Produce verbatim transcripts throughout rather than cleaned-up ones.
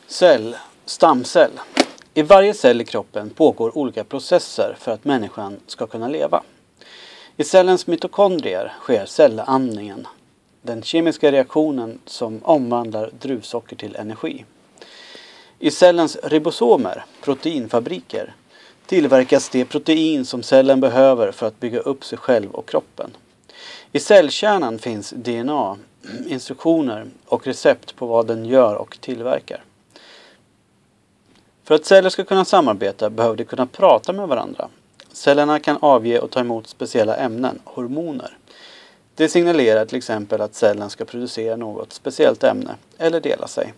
Cell, stamcell. I varje cell i kroppen pågår olika processer för att människan ska kunna leva. I cellens mitokondrier sker cellandningen, den kemiska reaktionen som omvandlar druvsocker till energi. I cellens ribosomer, proteinfabriker, tillverkas det protein som cellen behöver för att bygga upp sig själv och kroppen. I cellkärnan finns D N A, instruktioner och recept på vad den gör och tillverkar. För att celler ska kunna samarbeta behöver de kunna prata med varandra. Cellerna kan avge och ta emot speciella ämnen, hormoner. Det signalerar till exempel att cellen ska producera något speciellt ämne eller dela sig.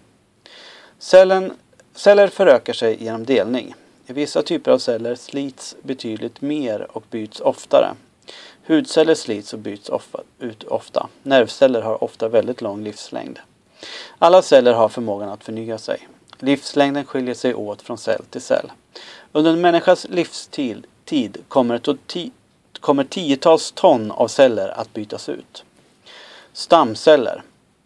Cellen, celler förökar sig genom delning. I vissa typer av celler slits betydligt mer och byts oftare. Hudceller slits och byts ofta, ut ofta. Nervceller har ofta väldigt lång livslängd. Alla celler har förmågan att förnya sig. Livslängden skiljer sig åt från cell till cell. Under en människas livstid tid kommer, ti, kommer tiotals ton av celler att bytas ut. Stamceller.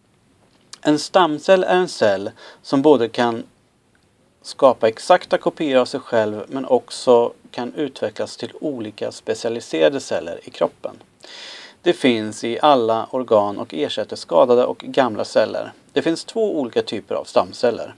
En stamcell är en cell som både kan skapa exakta kopior av sig själv men också kan utvecklas till olika specialiserade celler i kroppen. Det finns i alla organ och ersätter skadade och gamla celler. Det finns två olika typer av stamceller.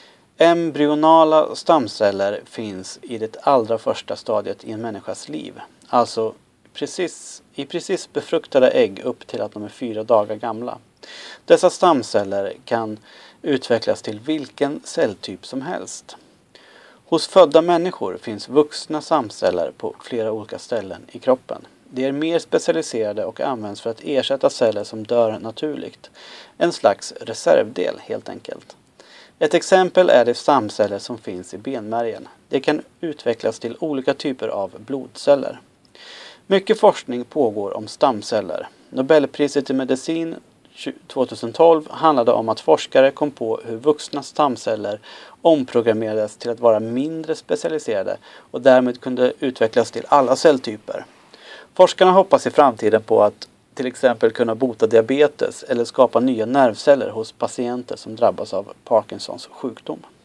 Embryonala stamceller finns i det allra första stadiet i en människas liv. Alltså precis, i precis befruktade ägg upp till att de är fyra dagar gamla. Dessa stamceller kan utvecklas till vilken celltyp som helst. Hos födda människor finns vuxna stamceller på flera olika ställen i kroppen. De är mer specialiserade och används för att ersätta celler som dör naturligt. En slags reservdel helt enkelt. Ett exempel är de stamceller som finns i benmärgen. De kan utvecklas till olika typer av blodceller. Mycket forskning pågår om stamceller. Nobelpriset i medicin tjugohundratolv handlade om att forskare kom på hur vuxna stamceller omprogrammerades till att vara mindre specialiserade och därmed kunde utvecklas till alla celltyper. Forskarna hoppas i framtiden på att till exempel kunna bota diabetes eller skapa nya nervceller hos patienter som drabbas av Parkinsons sjukdom.